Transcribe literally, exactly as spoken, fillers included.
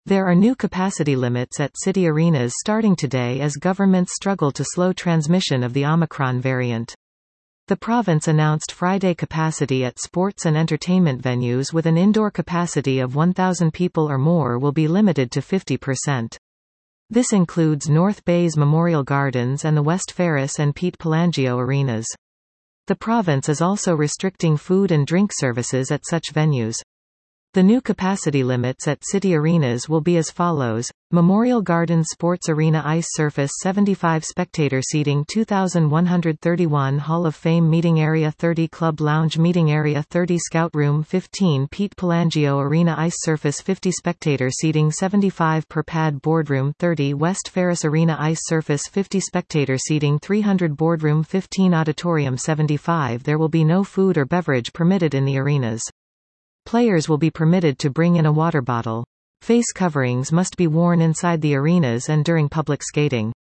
There are new capacity limits at city arenas starting today as governments struggle to slow transmission of the Omicron variant. The province announced Friday capacity at sports and entertainment venues with an indoor capacity of one thousand people or more will be limited to fifty percent. This includes North Bay's Memorial Gardens and the West Ferris and Pete Palangio arenas. The province is also restricting food and drink services at such venues. The new capacity limits at city arenas will be as follows: Memorial Gardens Sports Arena Ice Surface seventy-five spectator seating two thousand one hundred thirty-one Hall of Fame Meeting Area thirty Club Lounge Meeting Area thirty Scout Room fifteen Pete Palangio Arena Ice Surface fifty spectator seating seventy-five per pad Boardroom thirty West Ferris Arena Ice Surface fifty spectator seating three hundred Boardroom fifteen Auditorium seventy-five. There will be no food or beverage permitted in the arenas. Players will be permitted to bring in a water bottle. Face coverings must be worn inside the arenas and during public skating.